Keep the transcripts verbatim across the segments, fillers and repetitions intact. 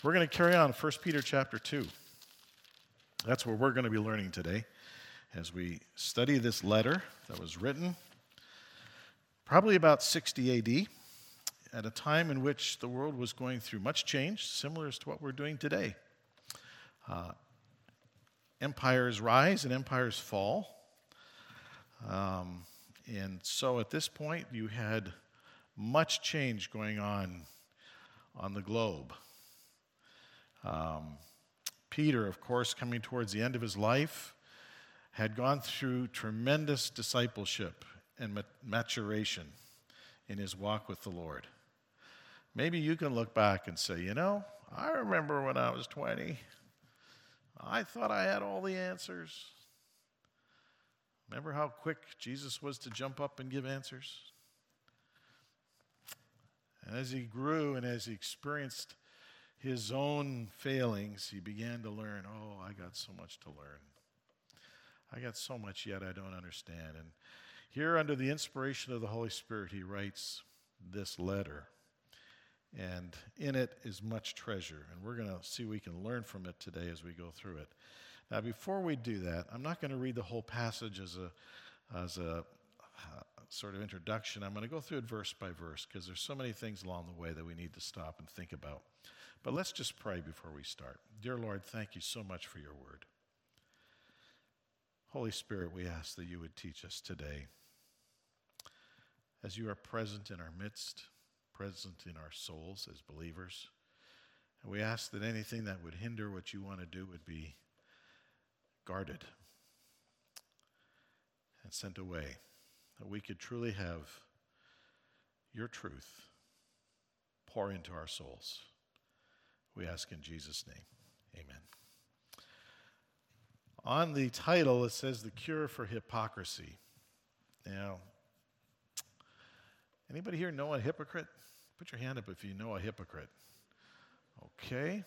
We're going to carry on First Peter chapter two. That's where we're going to be learning today as we study this letter that was written probably about sixty A D at a time in which the world was going through much change, similar to what we're doing today. Uh, empires rise and empires fall. Um, and so at this point, you had much change going on on the globe. Um, Peter, of course, coming towards the end of his life, had gone through tremendous discipleship and maturation in his walk with the Lord. Maybe you can look back and say, you know, I remember when I was twenty, I thought I had all the answers. Remember how quick Jesus was to jump up and give answers? And as he grew and as he experienced his own failings, he began to learn, oh, I got so much to learn. I got so much yet I don't understand. And here, under the inspiration of the Holy Spirit, he writes this letter. And in it is much treasure. And we're going to see we can learn from it today as we go through it. Now, before we do that, I'm not going to read the whole passage as a, as a uh, sort of introduction. I'm going to go through it verse by verse because there's so many things along the way that we need to stop and think about. But let's just pray before we start. Dear Lord, thank you so much for your word. Holy Spirit, we ask that you would teach us today as you are present in our midst, present in our souls as believers. And we ask that anything that would hinder what you want to do would be guarded and sent away, that we could truly have your truth pour into our souls. We ask in Jesus' name, amen. On the title, it says The Cure for Hypocrisy. Now, anybody here know a hypocrite? Put your hand up if you know a hypocrite. Okay.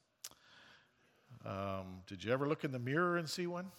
Um, did you ever look in the mirror and see one?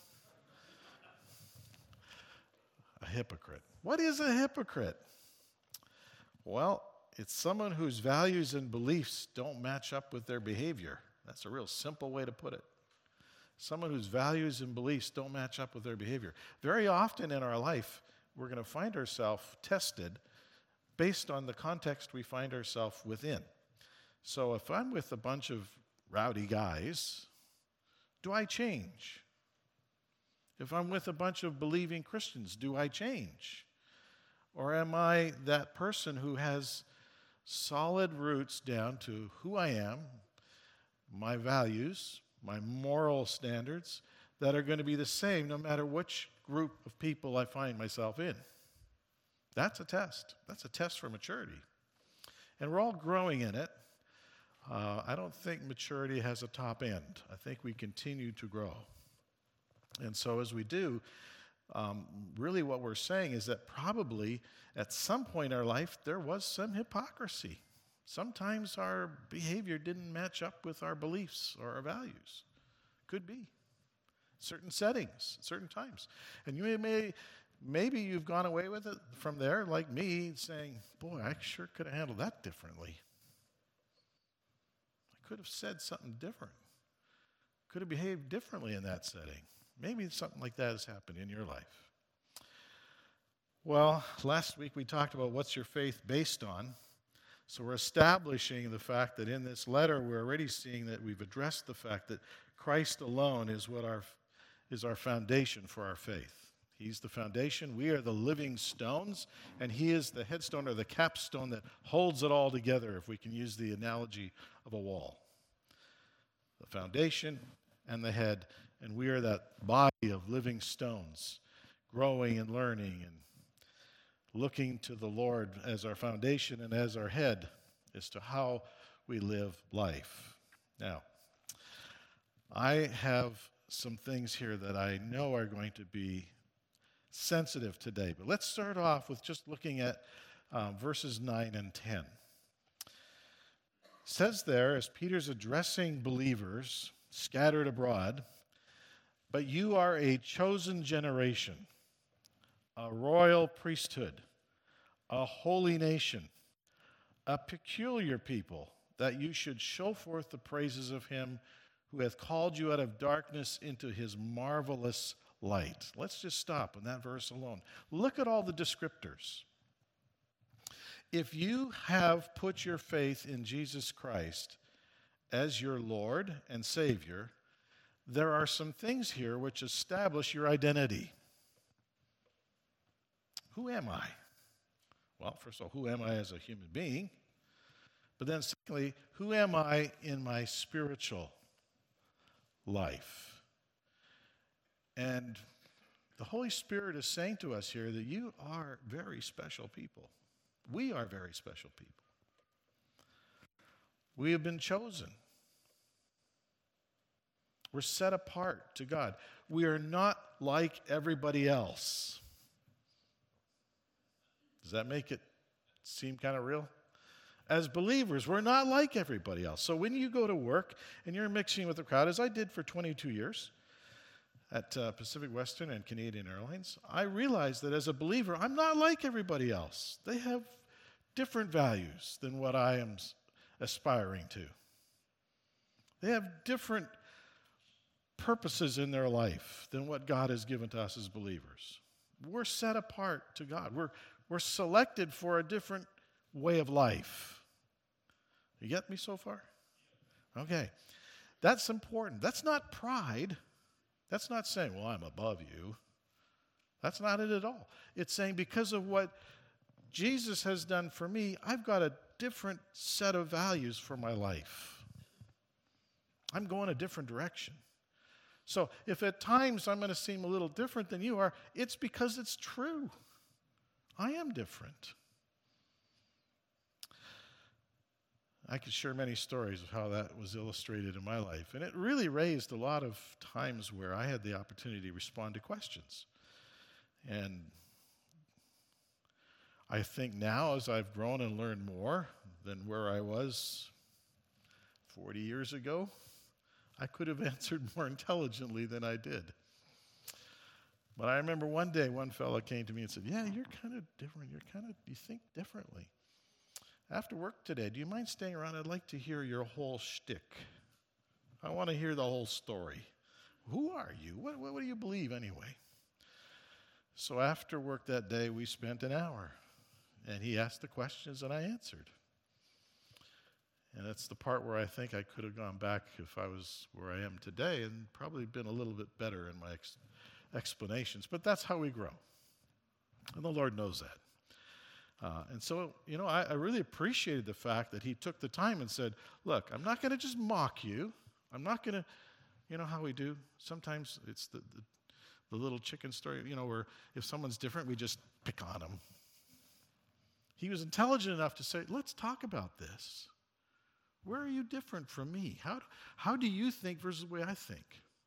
A hypocrite. What is a hypocrite? Well, it's someone whose values and beliefs don't match up with their behavior. That's a real simple way to put it. Someone whose values and beliefs don't match up with their behavior. Very often in our life, we're going to find ourselves tested based on the context we find ourselves within. So if I'm with a bunch of rowdy guys, do I change? If I'm with a bunch of believing Christians, do I change? Or am I that person who has solid roots down to who I am, my values, my moral standards, that are going to be the same no matter which group of people I find myself in? That's a test. That's a test for maturity. And we're all growing in it. Uh, I don't think maturity has a top end. I think we continue to grow. And so as we do, um, really what we're saying is that probably at some point in our life, there was some hypocrisy. Sometimes our behavior didn't match up with our beliefs or our values. Could be. Certain settings, certain times. And you may, may maybe you've gone away with it from there, like me, saying, boy, I sure could have handled that differently. I could have said something different. Could have behaved differently in that setting. Maybe something like that has happened in your life. Well, last week we talked about what's your faith based on. So we're establishing the fact that in this letter we're already seeing that we've addressed the fact that Christ alone is what our is our foundation for our faith. He's the foundation. We are the living stones, and he is the headstone or the capstone that holds it all together, if we can use the analogy of a wall. The foundation and the head, and we are that body of living stones, growing and learning and looking to the Lord as our foundation and as our head as to how we live life. Now, I have some things here that I know are going to be sensitive today, but let's start off with just looking at um, verses nine and ten. It says there, as Peter's addressing believers scattered abroad, but you are a chosen generation, a royal priesthood, a holy nation, a peculiar people, that you should show forth the praises of him who hath called you out of darkness into his marvelous light. Let's just stop on that verse alone. Look at all the descriptors. If you have put your faith in Jesus Christ as your Lord and Savior, there are some things here which establish your identity. Who am I? Well, first of all, who am I as a human being? But then secondly, who am I in my spiritual life? And the Holy Spirit is saying to us here that you are very special people. We are very special people. We have been chosen. We're set apart to God. We are not like everybody else. Does that make it seem kind of real? As believers, we're not like everybody else. So when you go to work and you're mixing with the crowd, as I did for twenty-two years at uh, Pacific Western and Canadian Airlines, I realized that as a believer, I'm not like everybody else. They have different values than what I am aspiring to. They have different purposes in their life than what God has given to us as believers. We're set apart to God. We're, we're selected for a different way of life. You get me so far? Okay. That's important. That's not pride. That's not saying, well, I'm above you. That's not it at all. It's saying because of what Jesus has done for me, I've got a different set of values for my life. I'm going a different direction. So if at times I'm going to seem a little different than you are, it's because it's true. I am different. I could share many stories of how that was illustrated in my life. And it really raised a lot of times where I had the opportunity to respond to questions. And I think now, as I've grown and learned more than where I was forty years ago, I could have answered more intelligently than I did. But I remember one day one fellow came to me and said, yeah, you're kind of different. You're kind of, you think differently. After work today, do you mind staying around? I'd like to hear your whole shtick. I want to hear the whole story. Who are you? What, what, what do you believe anyway? So after work that day, we spent an hour. And he asked the questions and I answered. And that's the part where I think I could have gone back if I was where I am today and probably been a little bit better in my ex- explanations. But that's how we grow. And the Lord knows that. Uh, and so, you know, I, I really appreciated the fact that he took the time and said, look, I'm not going to just mock you. I'm not going to, you know how we do? Sometimes it's the, the, the little chicken story, you know, where if someone's different, we just pick on them. He was intelligent enough to say, let's talk about this. Where are you different from me? How, how do you think versus the way I think?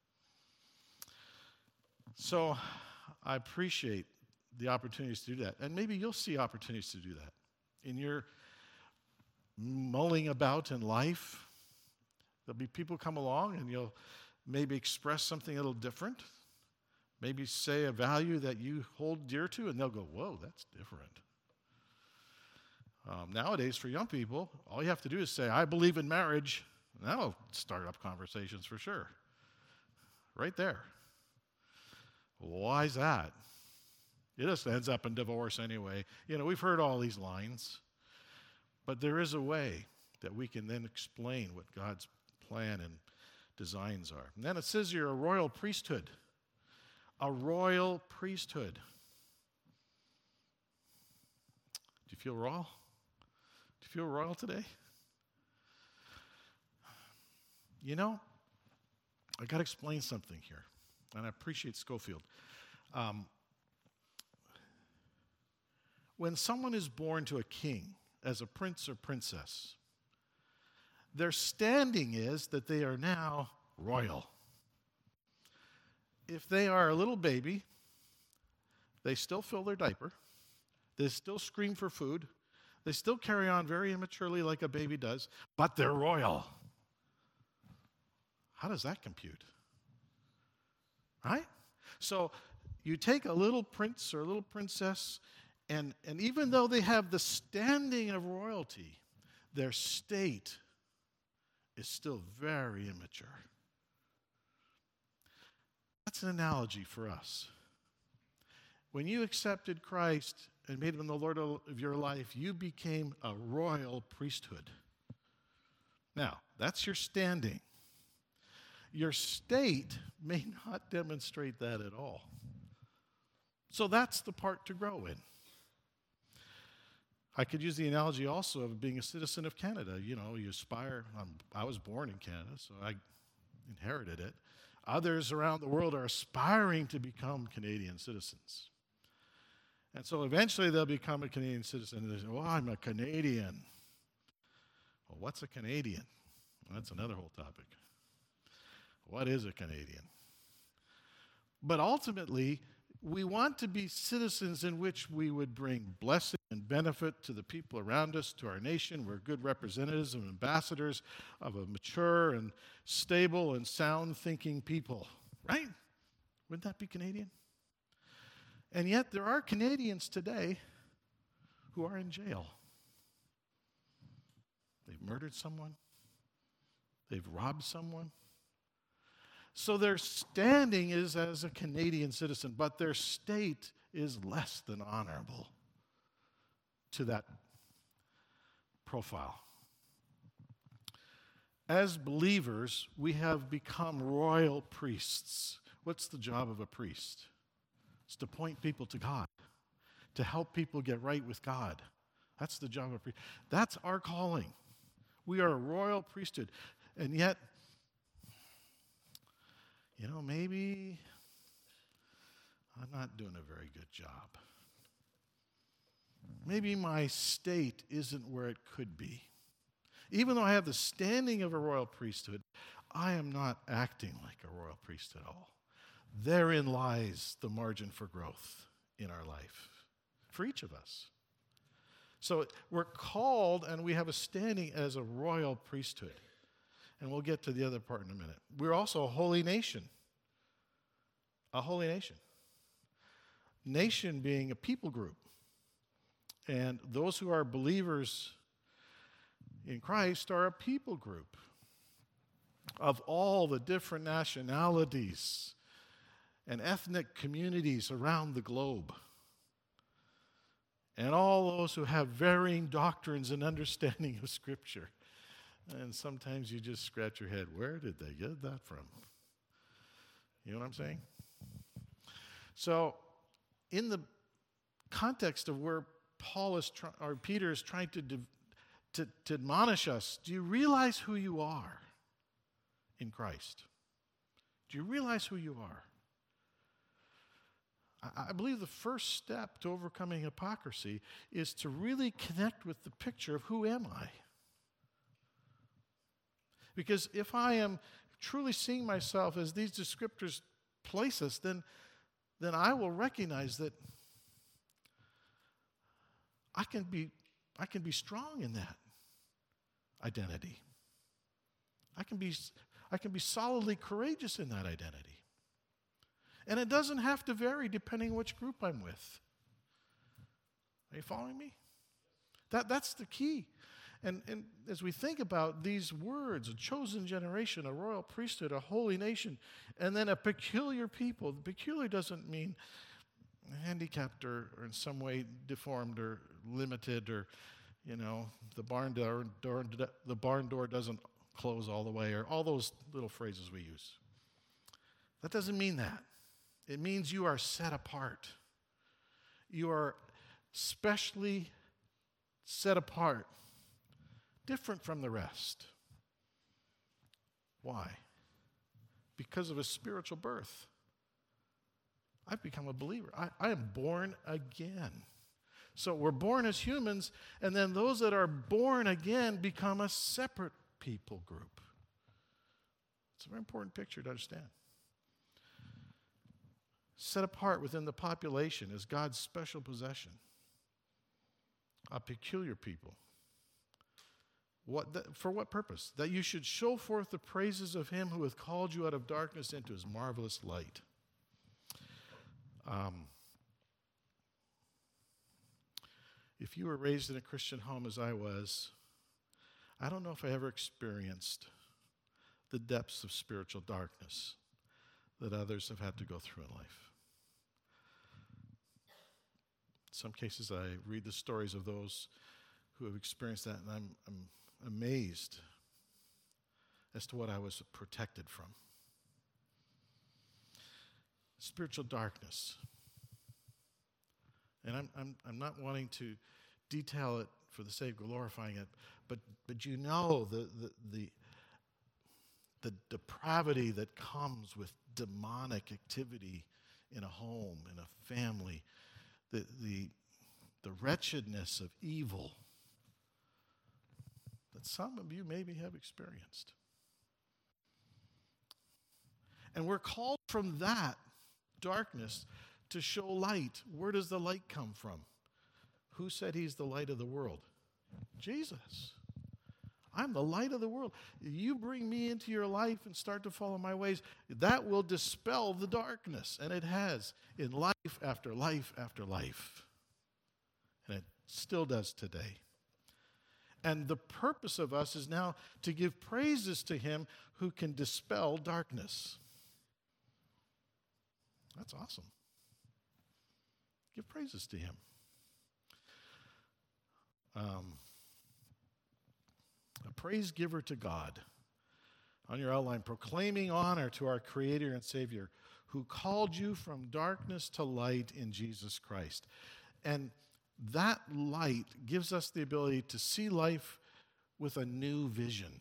So I appreciate the opportunities to do that. And maybe you'll see opportunities to do that. In your mulling about in life, there'll be people come along and you'll maybe express something a little different. Maybe say a value that you hold dear to, and they'll go, whoa, that's different. Um, nowadays, for young people, all you have to do is say, I believe in marriage, and that'll start up conversations for sure. Right there. Why is that? It just ends up in divorce anyway. You know, we've heard all these lines. But there is a way that we can then explain what God's plan and designs are. And then it says you're a royal priesthood. A royal priesthood. Do you feel royal? Do you feel royal today? You know, I got to explain something here. And I appreciate Schofield. Um, when someone is born to a king as a prince or princess, their standing is that they are now royal. If they are a little baby, they still fill their diaper, they still scream for food, they still carry on very immaturely like a baby does, but they're royal. How does that compute? Right? So you take a little prince or a little princess, and, and even though they have the standing of royalty, their state is still very immature. That's an analogy for us. When you accepted Christ and made him the Lord of your life, you became a royal priesthood. Now, that's your standing. Your state may not demonstrate that at all. So that's the part to grow in. I could use the analogy also of being a citizen of Canada. You know, you aspire, um, I was born in Canada, so I inherited it. Others around the world are aspiring to become Canadian citizens. And so eventually they'll become a Canadian citizen and they say, well, I'm a Canadian. Well, what's a Canadian? Well, that's another whole topic. What is a Canadian? But ultimately, we want to be citizens in which we would bring blessing and benefit to the people around us, to our nation. We're good representatives and ambassadors of a mature and stable and sound-thinking people, right? Wouldn't that be Canadian? And yet there are Canadians today who are in jail. They've murdered someone. They've robbed someone. So their standing is as a Canadian citizen, but their state is less than honorable to that profile. As believers, we have become royal priests. What's the job of a priest? It's to point people to God, to help people get right with God. That's the job of a priest. That's our calling. We are a royal priesthood. And yet, you know, maybe I'm not doing a very good job. Maybe my state isn't where it could be. Even though I have the standing of a royal priesthood, I am not acting like a royal priest at all. Therein lies the margin for growth in our life, for each of us. So we're called and we have a standing as a royal priesthood. And we'll get to the other part in a minute. We're also a holy nation. A holy nation. Nation being a people group. And those who are believers in Christ are a people group of all the different nationalities and ethnic communities around the globe. And all those who have varying doctrines and understanding of Scripture. And sometimes you just scratch your head, where did they get that from? You know what I'm saying? So, in the context of where Paul is try- or Peter is trying to, div- to to admonish us, do you realize who you are in Christ? Do you realize who you are? I, I believe the first step to overcoming hypocrisy is to really connect with the picture of who am I? Because if I am truly seeing myself as these descriptors place us, then, then I will recognize that I can be, I can be strong in that identity. I can be, I can be solidly courageous in that identity. And it doesn't have to vary depending which group I'm with. Are you following me? That, that's the key. And, and as we think about these words, a chosen generation, a royal priesthood, a holy nation, and then a peculiar people. The peculiar doesn't mean handicapped or, or in some way deformed or limited or, you know, the barn door, door, the barn door doesn't close all the way or all those little phrases we use. That doesn't mean that. It means you are set apart. You are specially set apart. Different from the rest. Why? Because of a spiritual birth. I've become a believer. I, I am born again. So we're born as humans, and then those that are born again become a separate people group. It's a very important picture to understand. Set apart within the population as God's special possession. A peculiar people. What that, for what purpose? That you should show forth the praises of him who hath called you out of darkness into his marvelous light. Um, if you were raised in a Christian home as I was, I don't know if I ever experienced the depths of spiritual darkness that others have had to go through in life. In some cases, I read the stories of those who have experienced that, and I'm, I'm amazed as to what I was protected from. Spiritual darkness. And I'm, I'm, I'm not wanting to detail it for the sake of glorifying it, but, but you know the, the, the, the depravity that comes with demonic activity in a home, in a family, the, the, the wretchedness of evil that some of you maybe have experienced. And we're called from that darkness to show light. Where does the light come from? Who said he's the light of the world? Jesus. I'm the light of the world. You bring me into your life and start to follow my ways, that will dispel the darkness. And it has in life after life after life. And it still does today. And the purpose of us is now to give praises to him who can dispel darkness. That's awesome. Give praises to him. Um, a praise giver to God. On your outline, proclaiming honor to our Creator and Savior who called you from darkness to light in Jesus Christ. And that light gives us the ability to see life with a new vision.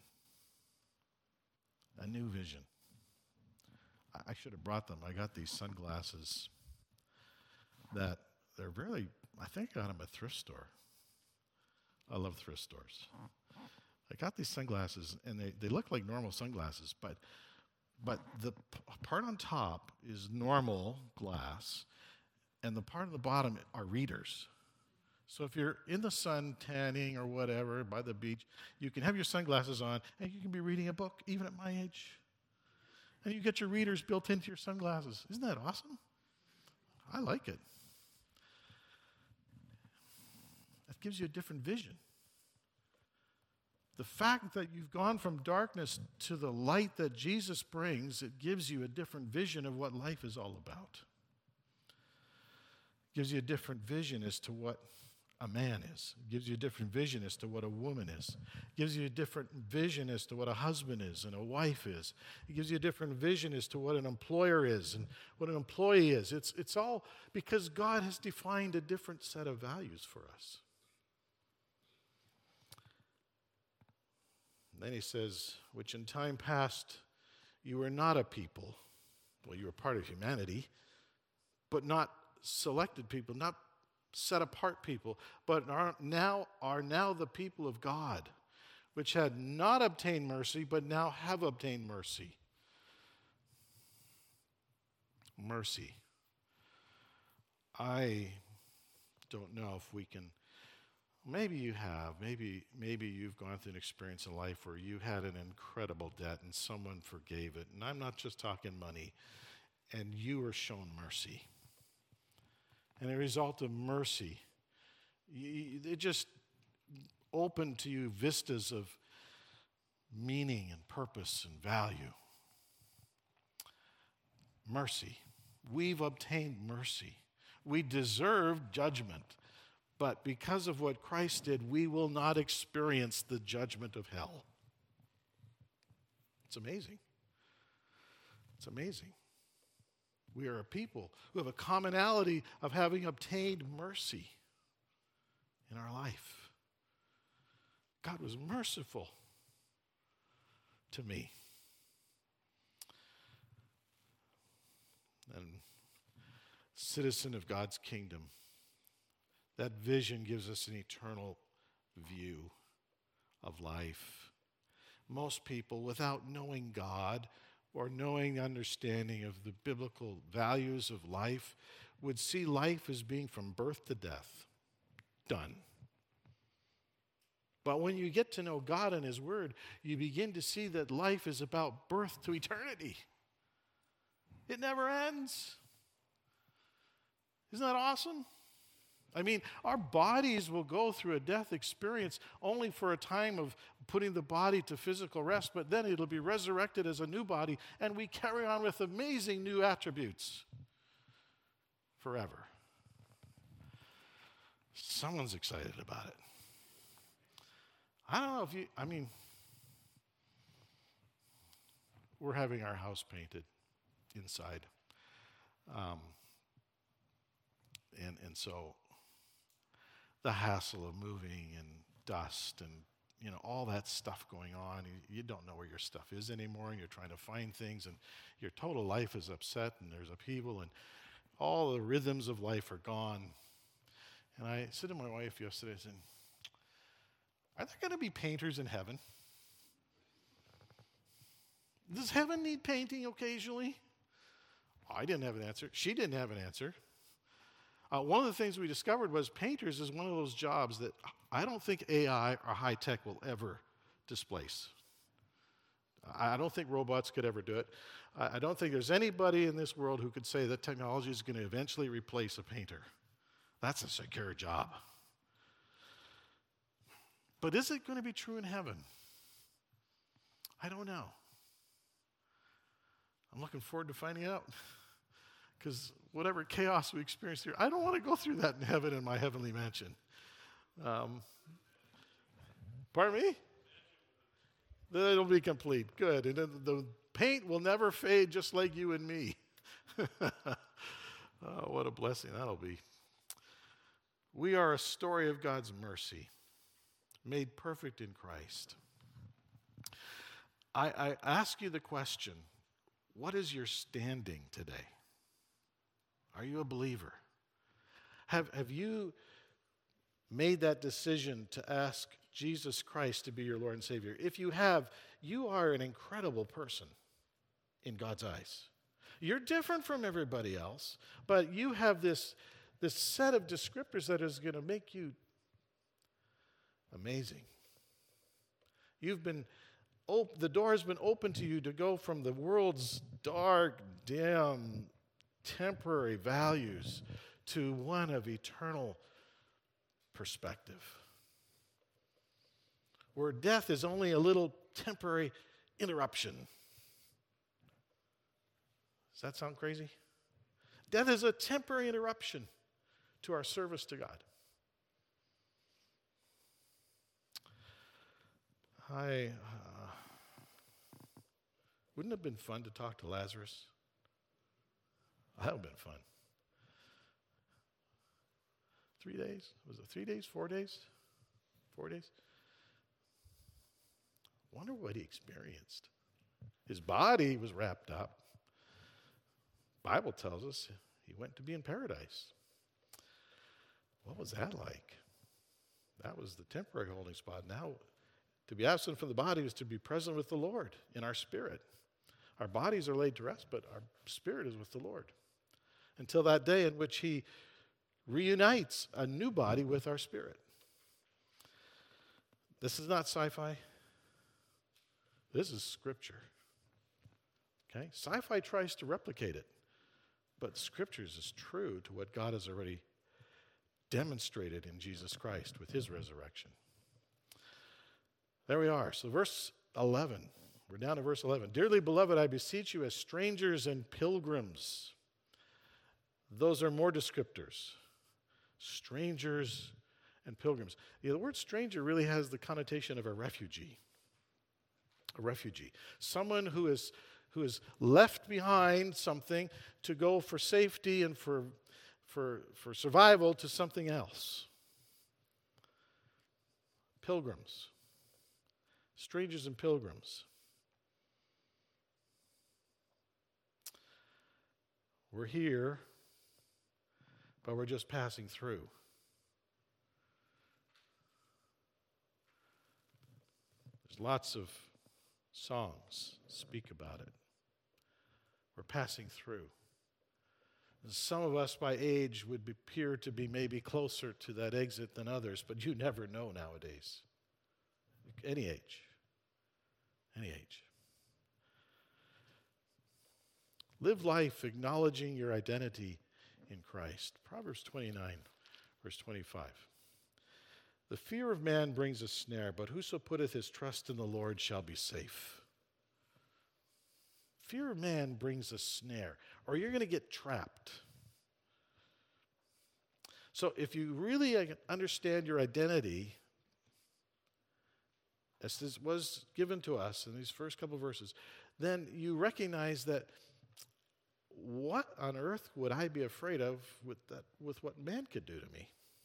A new vision. I should have brought them. I got these sunglasses that they're really, I think I got them at a thrift store. I love thrift stores. I got these sunglasses, and they, they look like normal sunglasses, but but the p- part on top is normal glass, and the part on the bottom are readers. So if you're in the sun tanning or whatever by the beach, you can have your sunglasses on, and you can be reading a book, even at my age. And you get your readers built into your sunglasses. Isn't that awesome? I like it. That gives you a different vision. The fact that you've gone from darkness to the light that Jesus brings, it gives you a different vision of what life is all about. It gives you a different vision as to what a man is. It gives you a different vision as to what a woman is. It gives you a different vision as to what a husband is and a wife is. It gives you a different vision as to what an employer is and what an employee is. It's, it's all because God has defined a different set of values for us. And then he says, which in time past you were not a people. Well, you were part of humanity, but not selected people, not set apart people, but are now are now the people of God, which had not obtained mercy, but now have obtained mercy. Mercy. I don't know if we can, maybe you have, maybe maybe you've gone through an experience in life where you had an incredible debt and someone forgave it. And I'm not just talking money, and you were shown mercy. And a result of mercy, it just opened to you vistas of meaning and purpose and value. Mercy. We've obtained mercy. We deserve judgment, but because of what Christ did, we will not experience the judgment of hell. It's amazing. It's amazing. We are a people who have a commonality of having obtained mercy in our life. God was merciful to me. And citizen of God's kingdom, that vision gives us an eternal view of life. Most people, without knowing God, or knowing the understanding of the biblical values of life, would see life as being from birth to death. Done. But when you get to know God and his word, you begin to see that life is about birth to eternity. It never ends. Isn't that awesome? I mean, our bodies will go through a death experience only for a time of putting the body to physical rest, but then it'll be resurrected as a new body, and we carry on with amazing new attributes forever. Someone's excited about it. I don't know if you, I mean, we're having our house painted inside. Um, and, and so the hassle of moving and dust and, you know, all that stuff going on, you, you don't know where your stuff is anymore, and you're trying to find things, and your total life is upset, and there's upheaval, and all the rhythms of life are gone. And I said to my wife yesterday, I said, are there going to be painters in heaven? Does heaven need painting occasionally? I didn't have an answer. She didn't have an answer. Uh, one of the things we discovered was painters is one of those jobs that I don't think A I or high tech will ever displace. I don't think robots could ever do it. I don't think there's anybody in this world who could say that technology is going to eventually replace a painter. That's a secure job. But is it going to be true in heaven? I don't know. I'm looking forward to finding out. Because whatever chaos we experience here, I don't want to go through that in heaven in my heavenly mansion. Um, pardon me? Then it'll be complete. Good. And the paint will never fade, just like you and me. Oh, what a blessing that'll be. We are a story of God's mercy, made perfect in Christ. I, I ask you the question, what is your standing today? Are you a believer? Have, have you made that decision to ask Jesus Christ to be your Lord and Savior? If you have, you are an incredible person in God's eyes. You're different from everybody else, but you have this, this set of descriptors that is going to make you amazing. You've been, op- the door has been open to you to go from the world's dark, dim, temporary values to one of eternal perspective, where death is only a little temporary interruption. Does that sound crazy? Death is a temporary interruption to our service to God. I uh, wouldn't it have been fun to talk to Lazarus? That would have been fun. Three days? Was it three days? Four days? Four days? Wonder what he experienced. His body was wrapped up. Bible tells us he went to be in paradise. What was that like? That was the temporary holding spot. Now, to be absent from the body is to be present with the Lord in our spirit. Our bodies are laid to rest, but our spirit is with the Lord. Until that day in which he reunites a new body with our spirit. This is not sci-fi. This is Scripture. Okay? Sci-fi tries to replicate it, but Scriptures is true to what God has already demonstrated in Jesus Christ with his resurrection. There we are. So verse eleven. We're down to verse eleven. Dearly beloved, I beseech you as strangers and pilgrims. Those are more descriptors. Strangers and pilgrims. Yeah, the word stranger really has the connotation of a refugee. A refugee. Someone who is who has left behind something to go for safety and for, for, for survival to something else. Pilgrims. Strangers and pilgrims. We're here, but we're just passing through. There's lots of songs speak about it. We're passing through. And some of us by age would appear to be maybe closer to that exit than others, but you never know nowadays. Any age. Any age. Live life acknowledging your identity in Christ. Proverbs twenty-nine. Verse twenty-five. The fear of man brings a snare, but whoso putteth his trust in the Lord shall be safe. Fear of man brings a snare, or you're going to get trapped. So if you really understand your identity, as this was given to us in these first couple of verses, then you recognize that what on earth would I be afraid of with that, with what man could do to me?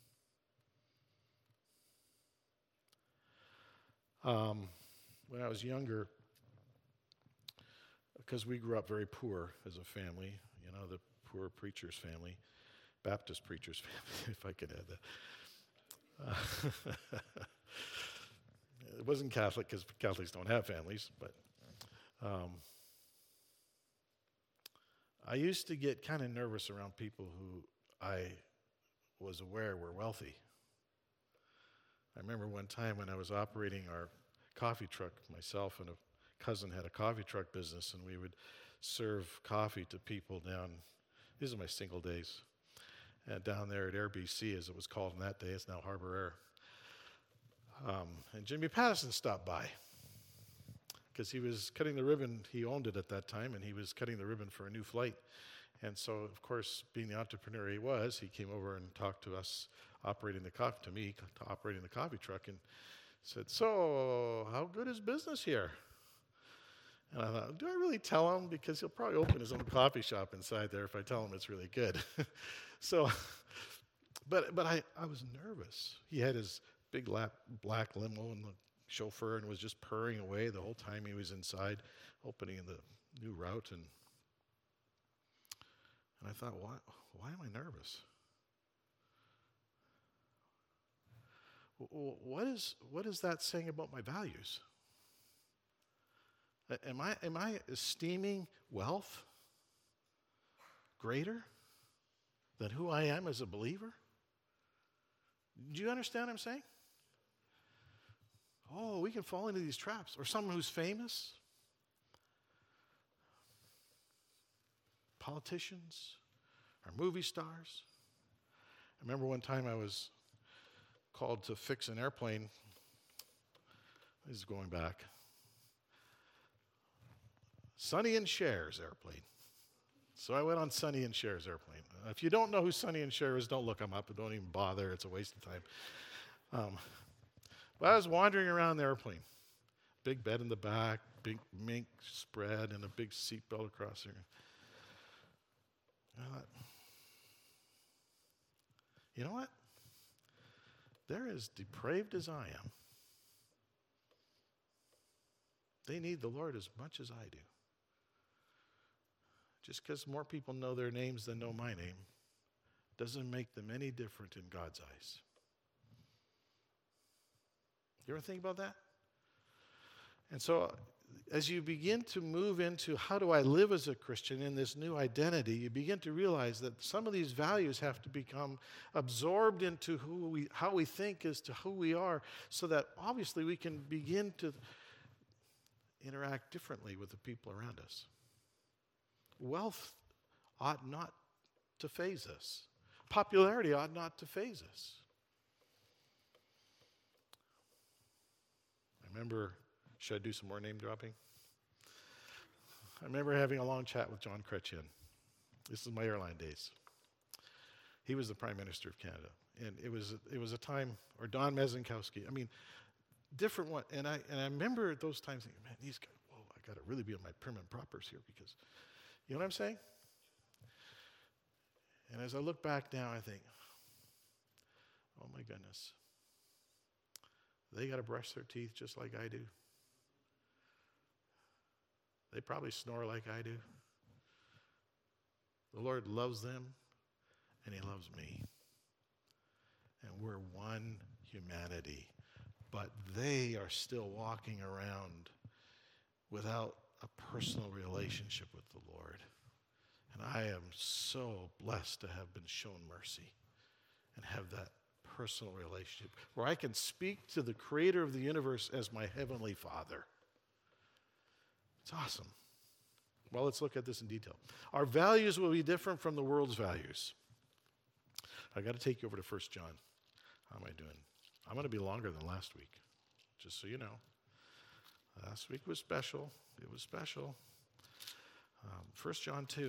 Um, when I was younger, because we grew up very poor as a family, you know, the poor preacher's family, Baptist preacher's family, if I could add that. Uh, it wasn't Catholic, because Catholics don't have families, but um, I used to get kind of nervous around people who I was aware were wealthy. I remember one time when I was operating our coffee truck, myself and a cousin had a coffee truck business, and we would serve coffee to people down, these are my single days, uh, down there at Air B C, as it was called in that day. It's now Harbor Air. Um, and Jimmy Pattison stopped by because he was cutting the ribbon. He owned it at that time, and he was cutting the ribbon for a new flight. And so, of course, being the entrepreneur he was, he came over and talked to us operating the coffee, to me, to operating the coffee truck, and said, "So, how good is business here?" And I thought, do I really tell him? Because he'll probably open his own coffee shop inside there if I tell him it's really good. so, but but I, I was nervous. He had his big lap, black limo and the chauffeur, and was just purring away the whole time he was inside, opening the new route. And and I thought, why, why am I nervous? What is what is that saying about my values? Am I am I esteeming wealth greater than who I am as a believer? Do you understand what I'm saying? Oh, we can fall into these traps. Or someone who's famous, politicians, or movie stars. I remember one time I was called to fix an airplane. This is going back. Sonny and Cher's airplane. So I went on Sonny and Cher's airplane. Uh, if you don't know who Sonny and Cher is, don't look them up. Don't even bother. It's a waste of time. Um, but I was wandering around the airplane. Big bed in the back, big mink spread, and a big seatbelt across there. I thought, you know what? They're as depraved as I am. They need the Lord as much as I do. Just because more people know their names than know my name doesn't make them any different in God's eyes. You ever think about that? And so as you begin to move into how do I live as a Christian in this new identity, you begin to realize that some of these values have to become absorbed into who we, how we think as to who we are, so that obviously we can begin to interact differently with the people around us. Wealth ought not to faze us. Popularity ought not to faze us. I remember, should I do some more name dropping? I remember having a long chat with John Chrétien. This is my airline days. He was the Prime Minister of Canada. And it was it was a time, or Don Mezinkowski. I mean, different one. And I and I remember at those times thinking, man, these guys, whoa, I got to really be on my prim and propers here, because, you know what I'm saying? And as I look back now, I think, oh my goodness, they got to brush their teeth just like I do. They probably snore like I do. The Lord loves them, and He loves me. And we're one humanity. But they are still walking around without a personal relationship with the Lord. And I am so blessed to have been shown mercy and have that personal relationship where I can speak to the Creator of the universe as my Heavenly Father. It's awesome. Well, let's look at this in detail. Our values will be different from the world's values. I got to take you over to First John. How am I doing? I'm going to be longer than last week, just so you know. Last week was special. It was special. Um, First John two.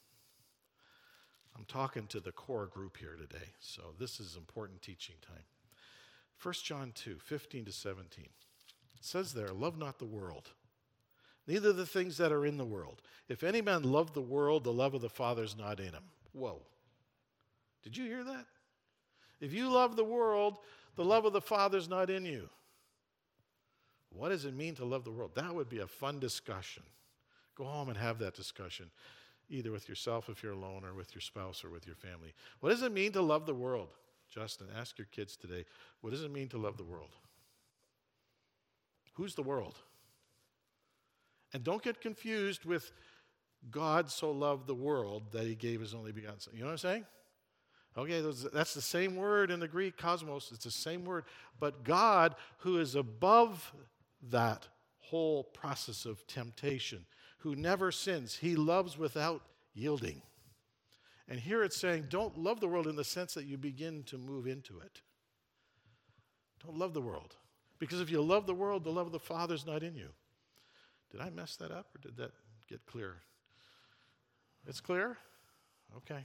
I'm talking to the core group here today, so this is important teaching time. First John two, fifteen to seventeen. It says there, love not the world, neither the things that are in the world. If any man love the world, the love of the Father is not in him. Whoa. Did you hear that? If you love the world, the love of the Father is not in you. What does it mean to love the world? That would be a fun discussion. Go home and have that discussion, either with yourself if you're alone or with your spouse or with your family. What does it mean to love the world? Justin, ask your kids today, what does it mean to love the world? Who's the world? And don't get confused with God so loved the world that he gave his only begotten Son. You know what I'm saying? Okay, those, that's the same word in the Greek, cosmos. It's the same word. But God, who is above that whole process of temptation, who never sins, he loves without yielding. And here it's saying, don't love the world in the sense that you begin to move into it. Don't love the world. Because if you love the world, the love of the Father is not in you. Did I mess that up or did that get clear? It's clear? Okay.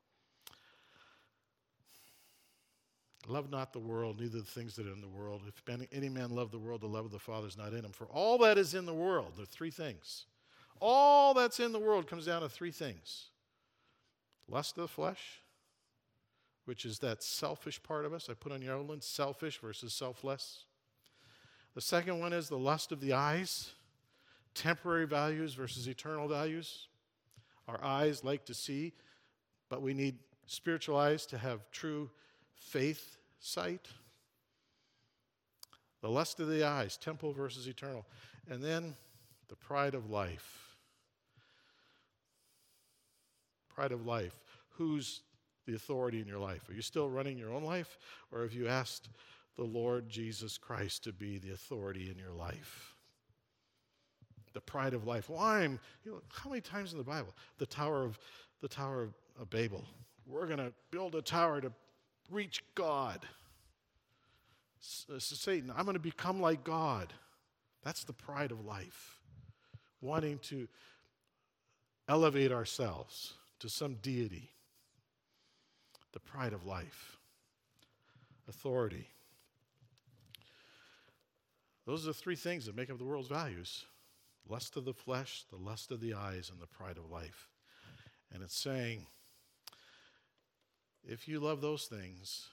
Love not the world, neither the things that are in the world. If any man love the world, the love of the Father is not in him. For all that is in the world, there are three things. All that's in the world comes down to three things. Lust of the flesh, which is that selfish part of us. I put on your outline, selfish versus selfless. The second one is the lust of the eyes, temporary values versus eternal values. Our eyes like to see, but we need spiritual eyes to have true faith sight. The lust of the eyes, temporal versus eternal. And then the pride of life. Pride of life. Who's the authority in your life? Are you still running your own life? Or have you asked the Lord Jesus Christ to be the authority in your life? The pride of life. Well, I'm, you know, how many times in the Bible? The Tower of, the Tower of, of Babel. We're going to build a tower to reach God. S- Satan, I'm going to become like God. That's the pride of life. Wanting to elevate ourselves to some deity. The pride of life. Authority. Those are the three things that make up the world's values. Lust of the flesh, the lust of the eyes, and the pride of life. And it's saying, if you love those things,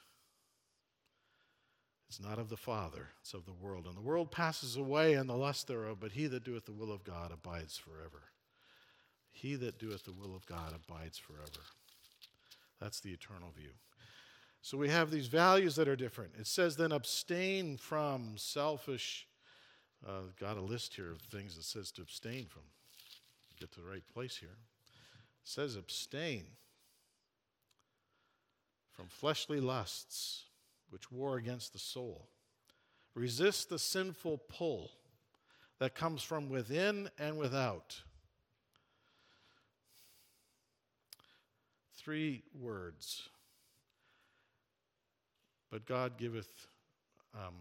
it's not of the Father, it's of the world. And the world passes away and the lust thereof, but he that doeth the will of God abides forever. He that doeth the will of God abides forever. That's the eternal view. So we have these values that are different. It says then abstain from selfish, uh, got a list here of things that says to abstain from. Get to the right place here. It says abstain from fleshly lusts, which war against the soul. Resist the sinful pull that comes from within and without. Three words. But God giveth um,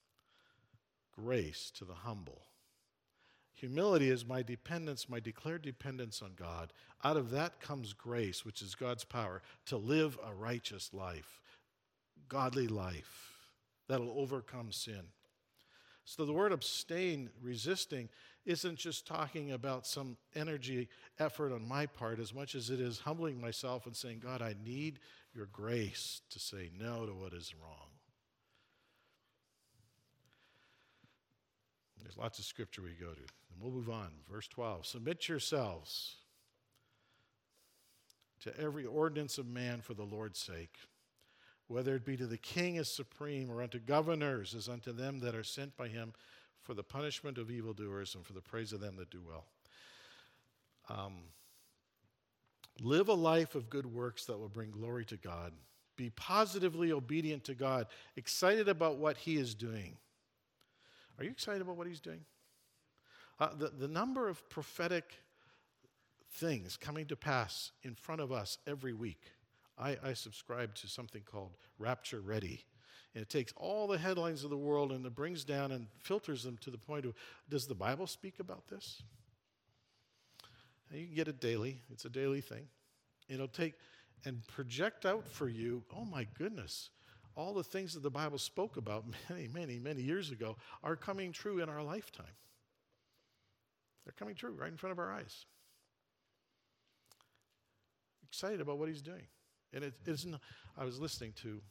grace to the humble. Humility is my dependence, my declared dependence on God. Out of that comes grace, which is God's power to live a righteous life, godly life that'll overcome sin. So the word abstain, resisting, isn't just talking about some energy, effort on my part as much as it is humbling myself and saying, God, I need your grace to say no to what is wrong. There's lots of scripture we go to. And we'll move on. Verse twelve, submit yourselves to every ordinance of man for the Lord's sake, whether it be to the king as supreme or unto governors as unto them that are sent by him for the punishment of evildoers and for the praise of them that do well. Um, live a life of good works that will bring glory to God. Be positively obedient to God, excited about what he is doing. Are you excited about what he's doing? Uh, the, the number of prophetic things coming to pass in front of us every week. I, I subscribe to something called Rapture Ready. And it takes all the headlines of the world and it brings down and filters them to the point of, does the Bible speak about this? And you can get it daily. It's a daily thing. It'll take and project out for you, oh my goodness, all the things that the Bible spoke about many, many, many years ago are coming true in our lifetime. They're coming true right in front of our eyes. Excited about what he's doing. And it isn't, I was listening to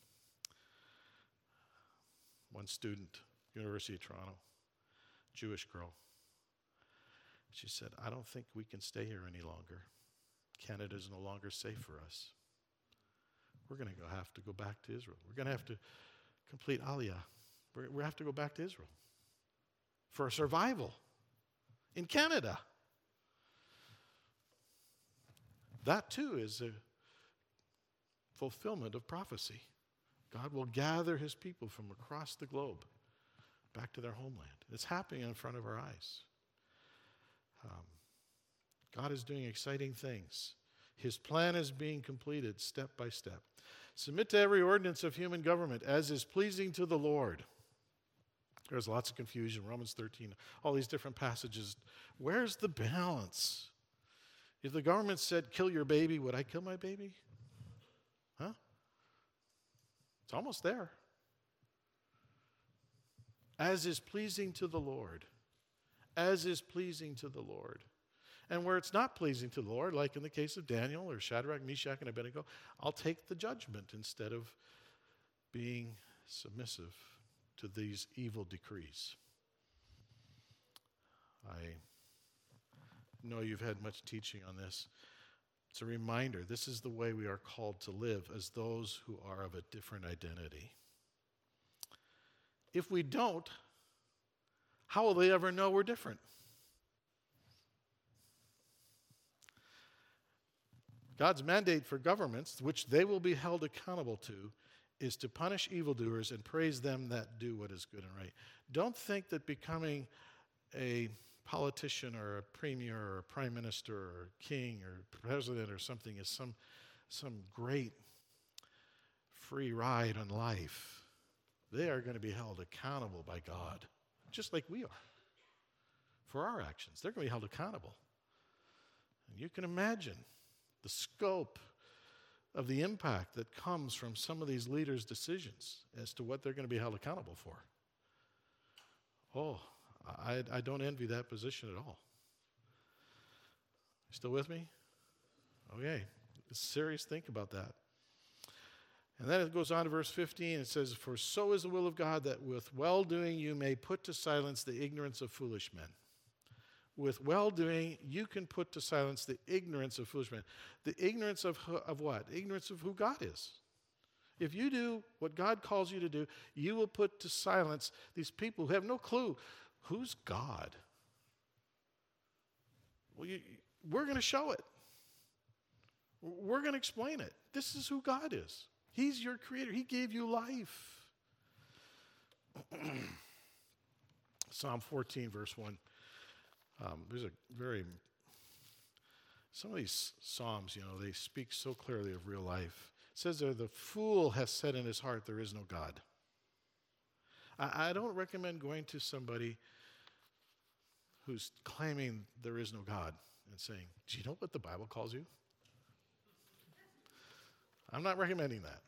one student, University of Toronto, Jewish girl. She said, I don't think we can stay here any longer. Canada is no longer safe for us. We're going to go have to go back to Israel. We're going to have to complete Aliyah. We're, we have to go back to Israel for survival in Canada. That too is a fulfillment of prophecy. God will gather his people from across the globe back to their homeland. It's happening in front of our eyes. Um, God is doing exciting things. His plan is being completed step by step. Submit to every ordinance of human government as is pleasing to the Lord. There's lots of confusion. Romans thirteen, all these different passages. Where's the balance? If the government said, kill your baby, would I kill my baby? Huh? It's almost there. As is pleasing to the Lord. As is pleasing to the Lord. And where it's not pleasing to the Lord, like in the case of Daniel or Shadrach, Meshach, and Abednego, I'll take the judgment instead of being submissive to these evil decrees. I know you've had much teaching on this. It's a reminder, this is the way we are called to live as those who are of a different identity. If we don't, how will they ever know we're different? God's mandate for governments, which they will be held accountable to, is to punish evildoers and praise them that do what is good and right. Don't think that becoming a politician or a premier or a prime minister or a king or president or something is some, some great free ride on life. They are going to be held accountable by God, just like we are. For our actions, they're going to be held accountable. And you can imagine the scope of the impact that comes from some of these leaders' decisions as to what they're going to be held accountable for. Oh, I, I don't envy that position at all. Still with me? Okay. Serious think about that. And then it goes on to verse fifteen. It says, for so is the will of God that with well-doing you may put to silence the ignorance of foolish men. With well-doing, you can put to silence the ignorance of foolish men. The ignorance of, of what? Ignorance of who God is. If you do what God calls you to do, you will put to silence these people who have no clue. Who's God? Well, you, we're going to show it. We're going to explain it. This is who God is. He's your creator. He gave you life. Psalm fourteen, verse one. Um, there's a very, some of these Psalms, you know, they speak so clearly of real life. It says there, the fool has said in his heart, there is no God. I, I don't recommend going to somebody who's claiming there is no God and saying, do you know what the Bible calls you? I'm not recommending that.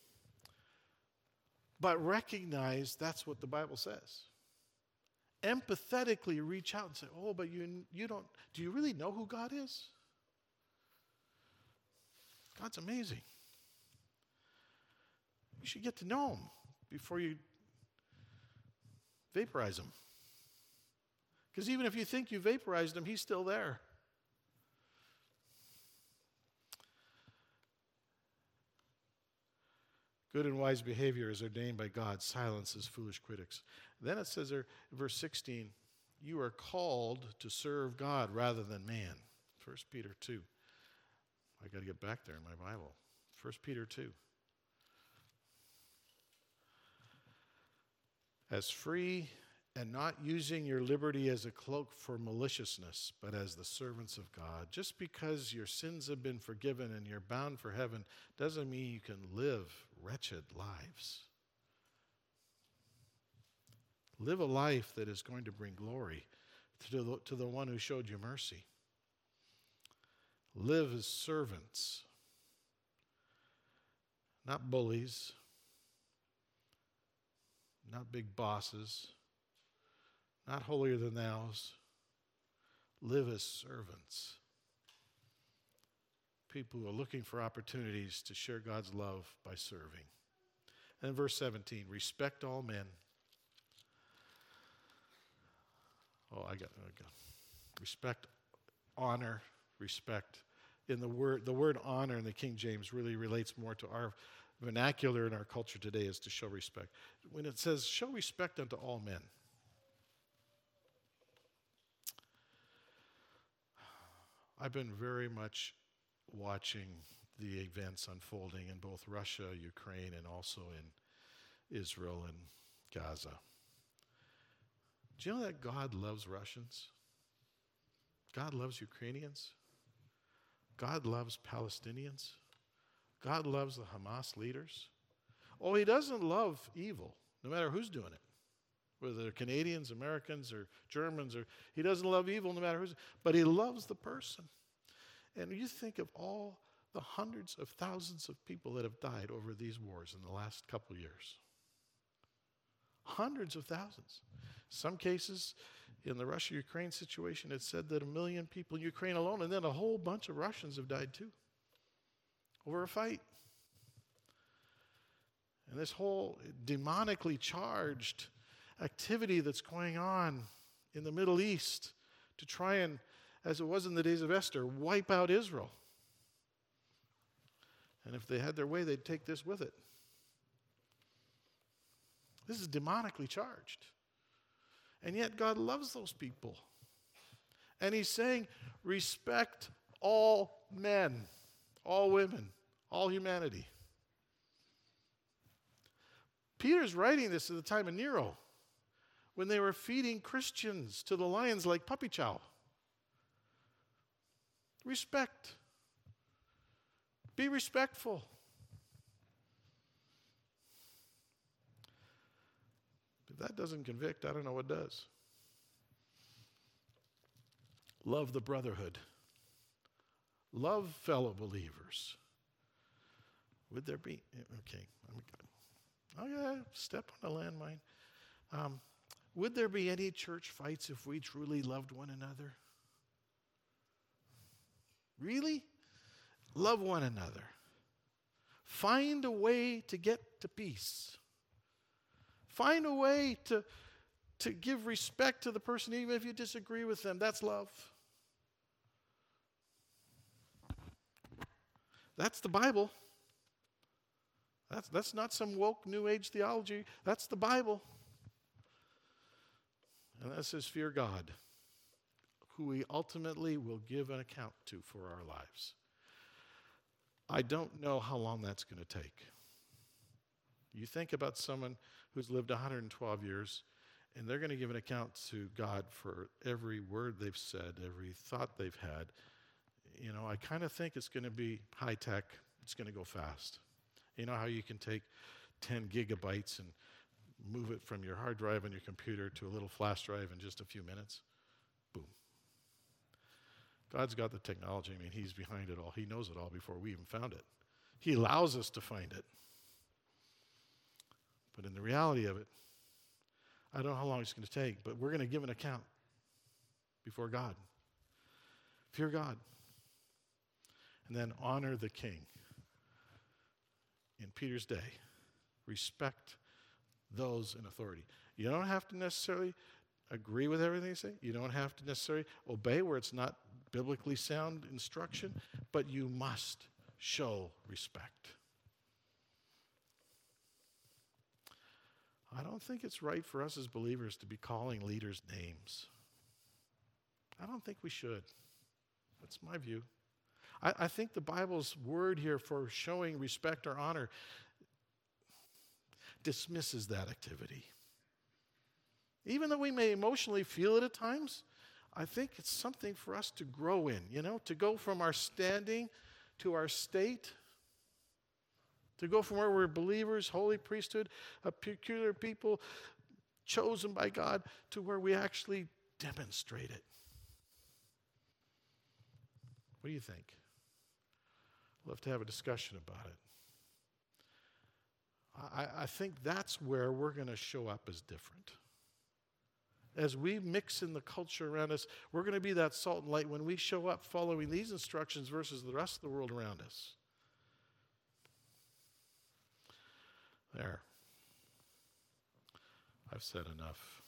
But recognize that's what the Bible says. Empathetically reach out and say, oh, but you, you don't, do you really know who God is? God's amazing. You should get to know him before you vaporize him. Because even if you think you vaporized him, he's still there. Good and wise behavior is ordained by God. Silences foolish critics. Then it says there, verse sixteen, you are called to serve God rather than man. First Peter two. I got to get back there in my Bible. First Peter two. As free and not using your liberty as a cloak for maliciousness, but as the servants of God. Just because your sins have been forgiven and you're bound for heaven doesn't mean you can live wretched lives. Live a life that is going to bring glory to the, to the one who showed you mercy. Live as servants, not bullies, not big bosses, not holier than thous. Live as servants. People who are looking for opportunities to share God's love by serving. And verse seventeen, respect all men. Oh, I got, I got respect, honor, respect. In the word, the word honor in the King James really relates more to our vernacular in our culture today, is to show respect. When it says, show respect unto all men. I've been very much watching the events unfolding in both Russia, Ukraine, and also in Israel and Gaza. Do you know that God loves Russians? God loves Ukrainians. God loves Palestinians. God loves the Hamas leaders. Oh, he doesn't love evil, no matter who's doing it. Whether they're Canadians, Americans, or Germans, or he doesn't love evil no matter who's, but he loves the person. And you think of all the hundreds of thousands of people that have died over these wars in the last couple of years. Hundreds of thousands. Some cases, in the Russia-Ukraine situation, it said that a million people in Ukraine alone, and then a whole bunch of Russians have died too, over a fight. And this whole demonically charged activity that's going on in the Middle East to try and, as it was in the days of Esther, wipe out Israel. And if they had their way, they'd take this with it. This is demonically charged. And yet God loves those people. And he's saying, respect all men, all women, all humanity. Peter's writing this at the time of Nero, when they were feeding Christians to the lions like puppy chow. Respect. Be respectful. If that doesn't convict, I don't know what does. Love the brotherhood. Love fellow believers. Would there be, okay, oh yeah, step on a landmine. Um, would there be any church fights if we truly loved one another? Really? Love one another. Find a way to get to peace. Find a way to, to give respect to the person, even if you disagree with them. That's love. That's the Bible. That's, that's not some woke New Age theology. That's the Bible. And that says, fear God, who we ultimately will give an account to for our lives. I don't know how long that's going to take. You think about someone who's lived one hundred twelve years, and they're going to give an account to God for every word they've said, every thought they've had. You know, I kind of think it's going to be high tech. It's going to go fast. You know how you can take ten gigabytes and move it from your hard drive on your computer to a little flash drive in just a few minutes? Boom. God's got the technology. I mean, he's behind it all. He knows it all before we even found it. He allows us to find it. But in the reality of it, I don't know how long it's going to take, but we're going to give an account before God. Fear God. And then honor the king. In Peter's day, respect those in authority. You don't have to necessarily agree with everything they say. You don't have to necessarily obey where it's not biblically sound instruction, but you must show respect. I don't think it's right for us as believers to be calling leaders names. I don't think we should. That's my view. I, I think the Bible's word here for showing respect or honor dismisses that activity. Even though we may emotionally feel it at times, I think it's something for us to grow in, you know, to go from our standing to our state, to go from where we're believers, holy priesthood, a peculiar people chosen by God, to where we actually demonstrate it. What do you think? I'd love to have a discussion about it. I, I think that's where we're going to show up as different. As we mix in the culture around us, we're going to be that salt and light when we show up following these instructions versus the rest of the world around us. There. I've said enough.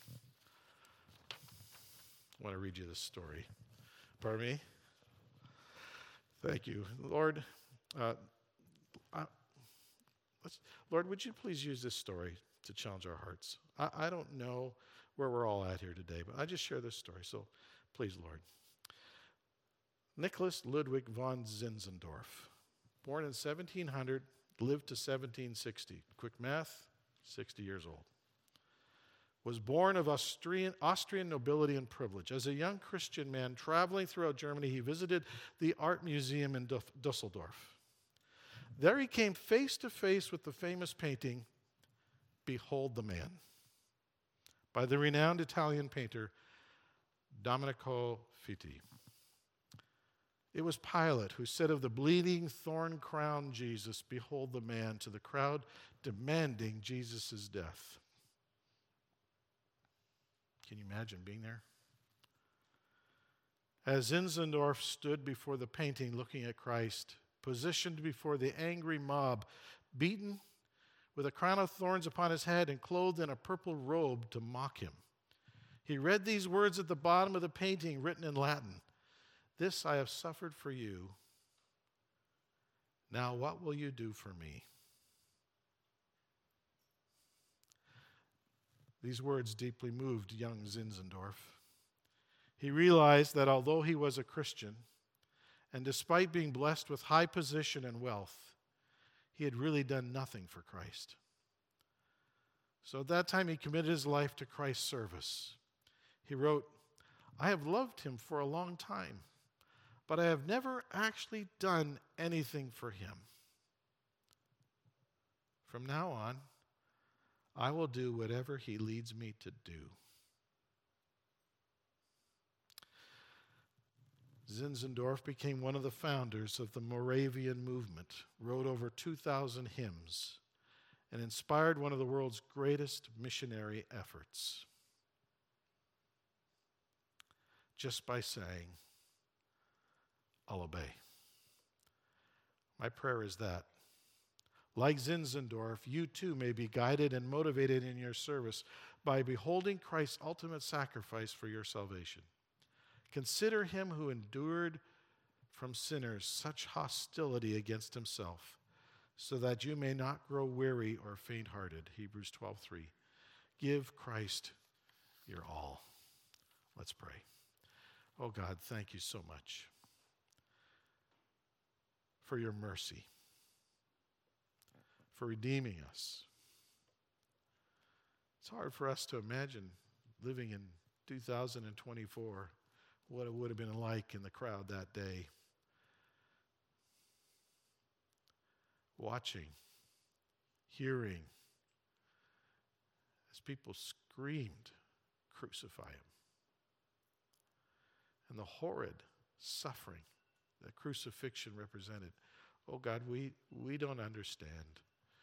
I want to read you this story. Pardon me? Thank you. Lord, uh, I, let's, Lord, would you please use this story to challenge our hearts? I, I don't know where we're all at here today, but I just share this story, so please, Lord. Nicholas Ludwig von Zinzendorf, born in seventeen hundred, lived to seventeen sixty. Quick math, sixty years old. Was born of Austrian, Austrian nobility and privilege. As a young Christian man traveling throughout Germany, he visited the art museum in Dusseldorf. There he came face to face with the famous painting, Behold the Man, by the renowned Italian painter Domenico Fitti. It was Pilate who said of the bleeding, thorn-crowned Jesus, Behold the Man, to the crowd demanding Jesus' death. Can you imagine being there? As Zinzendorf stood before the painting looking at Christ, positioned before the angry mob, beaten with a crown of thorns upon his head and clothed in a purple robe to mock him, he read these words at the bottom of the painting written in Latin: "This I have suffered for you. Now what will you do for me?" These words deeply moved young Zinzendorf. He realized that although he was a Christian, and despite being blessed with high position and wealth, he had really done nothing for Christ. So at that time, he committed his life to Christ's service. He wrote, "I have loved him for a long time, but I have never actually done anything for him. From now on, I will do whatever he leads me to do." Zinzendorf became one of the founders of the Moravian movement, wrote over two thousand hymns, and inspired one of the world's greatest missionary efforts. Just by saying, "I'll obey." My prayer is that, like Zinzendorf, you too may be guided and motivated in your service by beholding Christ's ultimate sacrifice for your salvation. Consider him who endured from sinners such hostility against himself, so that you may not grow weary or faint-hearted. Hebrews twelve three. Give Christ your all. Let's pray. Oh God, thank you so much for your mercy, for redeeming us. It's hard for us to imagine living in two thousand twenty-four, what it would have been like in the crowd that day. Watching, hearing, as people screamed, "Crucify him." And the horrid suffering that crucifixion represented. Oh God, we, we don't understand.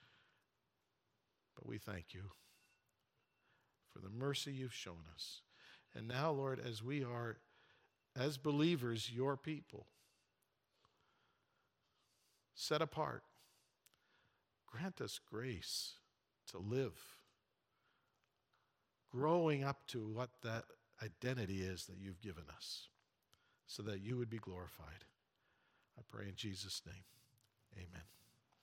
But we thank you for the mercy you've shown us. And now, Lord, as we are, as believers, your people, set apart, grant us grace to live, growing up to what that identity is that you've given us, so that you would be glorified. I pray in Jesus' name, amen.